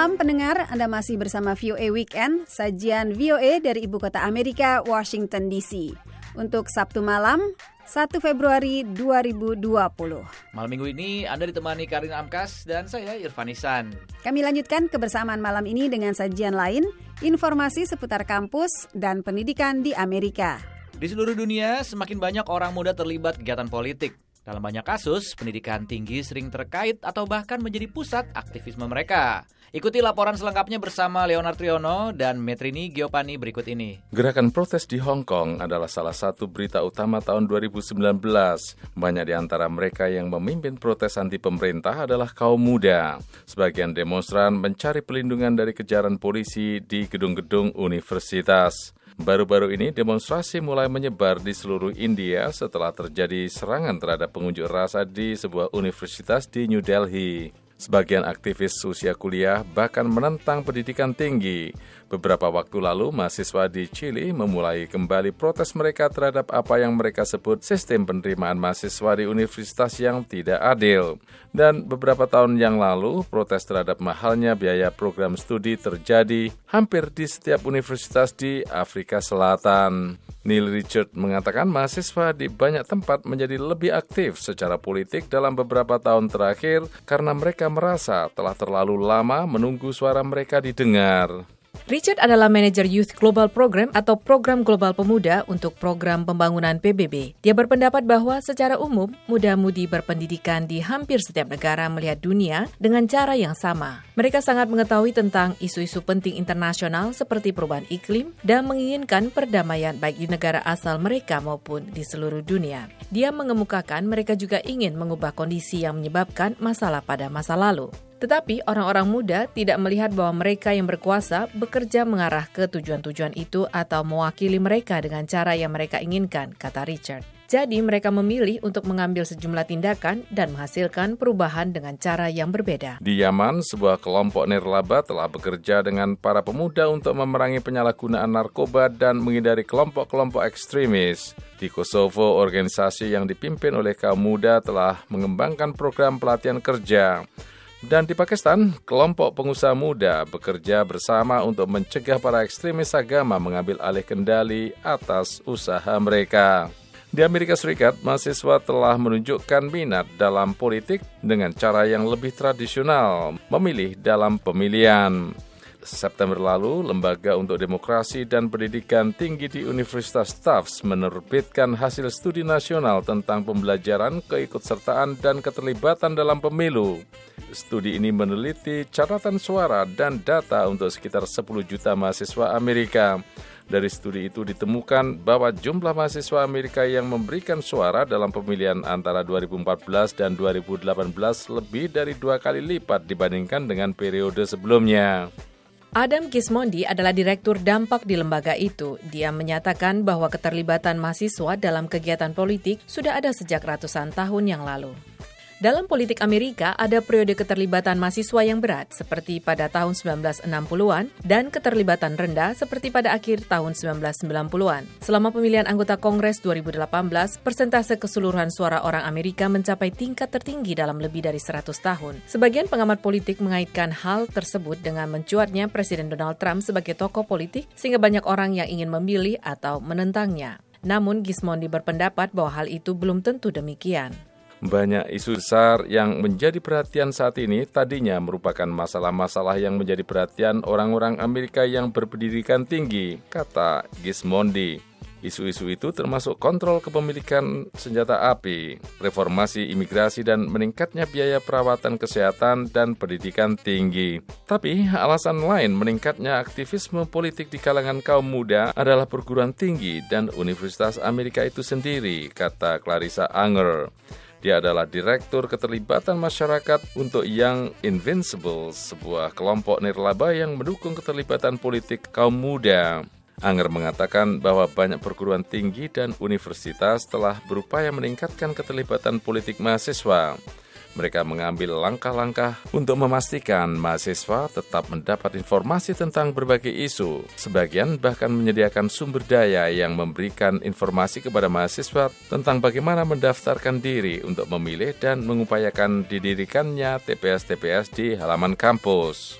malam pendengar, Anda masih bersama VOA Weekend, sajian VOA dari Ibu Kota Amerika, Washington DC. Untuk Sabtu malam, 1 Februari 2020. Malam minggu ini Anda ditemani Karina Amkas dan saya Irfan Ihsan. Kami lanjutkan kebersamaan malam ini dengan sajian lain, informasi seputar kampus dan pendidikan di Amerika. Di seluruh dunia, semakin banyak orang muda terlibat kegiatan politik. Dalam banyak kasus, pendidikan tinggi sering terkait atau bahkan menjadi pusat aktivisme mereka. Ikuti laporan selengkapnya bersama Leonard Triono dan Metrini Giopani berikut ini. Gerakan protes di Hong Kong adalah salah satu berita utama tahun 2019. Banyak di antara mereka yang memimpin protes anti pemerintah adalah kaum muda. Sebagian demonstran mencari pelindungan dari kejaran polisi di gedung-gedung universitas. Baru-baru ini demonstrasi mulai menyebar di seluruh India setelah terjadi serangan terhadap pengunjuk rasa di sebuah universitas di New Delhi. Sebagian aktivis usia kuliah bahkan menentang pendidikan tinggi. Beberapa waktu lalu, mahasiswa di Chili memulai kembali protes mereka terhadap apa yang mereka sebut sistem penerimaan mahasiswa di universitas yang tidak adil. Dan beberapa tahun yang lalu, protes terhadap mahalnya biaya program studi terjadi hampir di setiap universitas di Afrika Selatan. Neil Richard mengatakan mahasiswa di banyak tempat menjadi lebih aktif secara politik dalam beberapa tahun terakhir karena mereka merasa telah terlalu lama menunggu suara mereka didengar. Richard adalah manajer Youth Global Program atau Program Global Pemuda untuk Program Pembangunan PBB. Dia berpendapat bahwa secara umum, muda-mudi berpendidikan di hampir setiap negara melihat dunia dengan cara yang sama. Mereka sangat mengetahui tentang isu-isu penting internasional seperti perubahan iklim dan menginginkan perdamaian baik di negara asal mereka maupun di seluruh dunia. Dia mengemukakan mereka juga ingin mengubah kondisi yang menyebabkan masalah pada masa lalu. Tetapi orang-orang muda tidak melihat bahwa mereka yang berkuasa bekerja mengarah ke tujuan-tujuan itu atau mewakili mereka dengan cara yang mereka inginkan, kata Richard. Jadi mereka memilih untuk mengambil sejumlah tindakan dan menghasilkan perubahan dengan cara yang berbeda. Di Yaman, sebuah kelompok nirlaba telah bekerja dengan para pemuda untuk memerangi penyalahgunaan narkoba dan menghindari kelompok-kelompok ekstremis. Di Kosovo, organisasi yang dipimpin oleh kaum muda telah mengembangkan program pelatihan kerja. Dan di Pakistan, kelompok pengusaha muda bekerja bersama untuk mencegah para ekstremis agama mengambil alih kendali atas usaha mereka. Di Amerika Serikat, mahasiswa telah menunjukkan minat dalam politik dengan cara yang lebih tradisional, memilih dalam pemilihan. September lalu, Lembaga untuk Demokrasi dan Pendidikan Tinggi di Universitas Tufts menerbitkan hasil studi nasional tentang pembelajaran, keikutsertaan, dan keterlibatan dalam pemilu. Studi ini meneliti catatan suara dan data untuk sekitar 10 juta mahasiswa Amerika. Dari studi itu ditemukan bahwa jumlah mahasiswa Amerika yang memberikan suara dalam pemilihan antara 2014 dan 2018 lebih dari 2 kali lipat dibandingkan dengan periode sebelumnya. Adam Gismondi adalah direktur dampak di lembaga itu. Dia menyatakan bahwa keterlibatan mahasiswa dalam kegiatan politik sudah ada sejak ratusan tahun yang lalu. Dalam politik Amerika, ada periode keterlibatan mahasiswa yang berat, seperti pada tahun 1960-an, dan keterlibatan rendah, seperti pada akhir tahun 1990-an. Selama pemilihan anggota Kongres 2018, persentase keseluruhan suara orang Amerika mencapai tingkat tertinggi dalam lebih dari 100 tahun. Sebagian pengamat politik mengaitkan hal tersebut dengan mencuatnya Presiden Donald Trump sebagai tokoh politik, sehingga banyak orang yang ingin memilih atau menentangnya. Namun, Gismondi berpendapat bahwa hal itu belum tentu demikian. Banyak isu besar yang menjadi perhatian saat ini tadinya merupakan masalah-masalah yang menjadi perhatian orang-orang Amerika yang berpendidikan tinggi, kata Gismondi. Isu-isu itu termasuk kontrol kepemilikan senjata api, reformasi imigrasi, dan meningkatnya biaya perawatan kesehatan dan pendidikan tinggi. Tapi alasan lain meningkatnya aktivisme politik di kalangan kaum muda adalah perguruan tinggi dan Universitas Amerika itu sendiri, kata Clarissa Unger. Dia adalah Direktur Keterlibatan Masyarakat untuk Young Invincibles, sebuah kelompok nirlaba yang mendukung keterlibatan politik kaum muda. Unger mengatakan bahwa banyak perguruan tinggi dan universitas telah berupaya meningkatkan keterlibatan politik mahasiswa. Mereka mengambil langkah-langkah untuk memastikan mahasiswa tetap mendapat informasi tentang berbagai isu. Sebagian bahkan menyediakan sumber daya yang memberikan informasi kepada mahasiswa tentang bagaimana mendaftarkan diri untuk memilih dan mengupayakan didirikannya TPS-TPS di halaman kampus.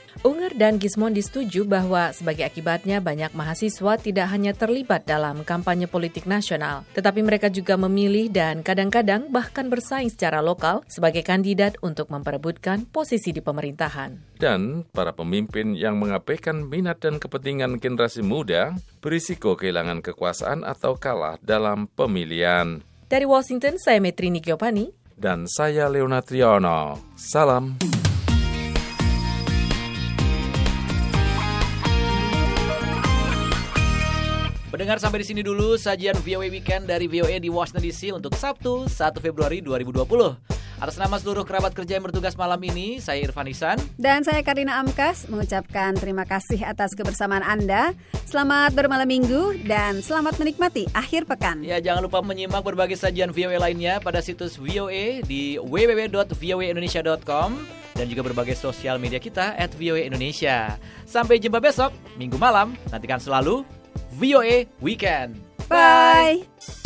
Unger dan Gismondi setuju bahwa sebagai akibatnya banyak mahasiswa tidak hanya terlibat dalam kampanye politik nasional, tetapi mereka juga memilih dan kadang-kadang bahkan bersaing secara lokal sebagai kandidat untuk memperebutkan posisi di pemerintahan. Dan para pemimpin yang mengabaikan minat dan kepentingan generasi muda berisiko kehilangan kekuasaan atau kalah dalam pemilihan. Dari Washington, saya Metrini Giovanni. Dan saya Leonard Triono. Salam. Pendengar, sampai di sini dulu sajian VOA Weekend dari VOA di Washington DC untuk Sabtu 1 Februari 2020. Atas nama seluruh kerabat kerja yang bertugas malam ini, saya Irfan Ihsan. Dan saya Karina Amkas mengucapkan terima kasih atas kebersamaan Anda. Selamat bermalam minggu dan selamat menikmati akhir pekan. Ya, jangan lupa menyimak berbagai sajian VOA lainnya pada situs VOA di www.voaindonesia.com dan juga berbagai sosial media kita @voaindonesia. Sampai jumpa besok, Minggu malam. Nantikan selalu VOA Weekend. Bye.